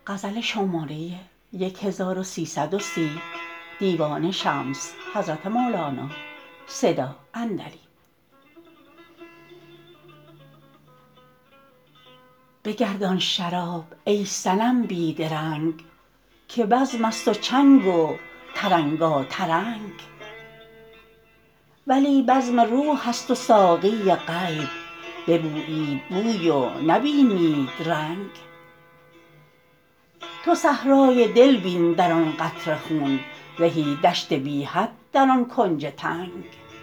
بگردان شراب ای صنم بی درنگ که بزم است و چنگ و ترنگاترنگ ولی بزم روح است و ساقی غیب ببویید بوی و نبینید رنگ تو صحرای دل بین در آن قطره خون زهی دشت بی حد در آن کنج تنگ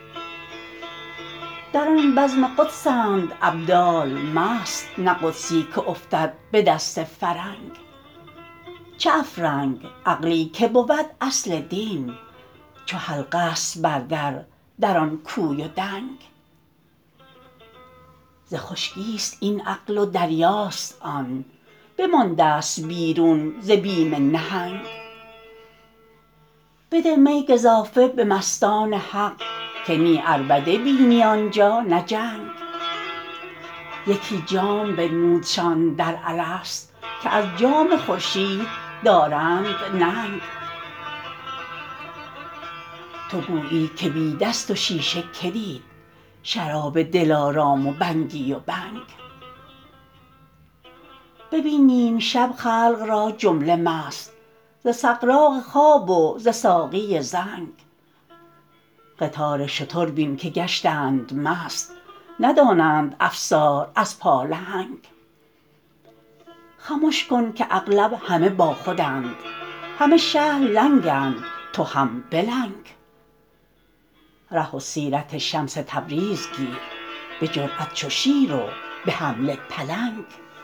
در آن بزم قدسند ابدال مست نه قدسی که افتد به دست فرنگ چه افرنگ عقلی که بود اصل دین چو حلقه است بر در آن کوی و دنگ ز خشکی است این عقل و دریاست آن بمانده ست بیرون ز بیم نهنگ بده می گزافه به مستان حق که نی عربده بینی آن جا نه جنگ یکی جام بنمودشان در الست که از جام خورشید دارند ننگ تو گویی که بی دست و شیشه که دید شراب دلارام و بنگی و بنگ ببین نیم شب خلق را جمله مست ز سغراق خواب و ز ساقی زنگ قطار شتر بین که گشتند مست ندانند افسار از پالهنگ خمش کن که اغلب همه باخودند همه شهر لنگند تو هم بلنگ ره و سیرت شمس تبریز گیر به جرأت چو شیر و به حمله پلنگ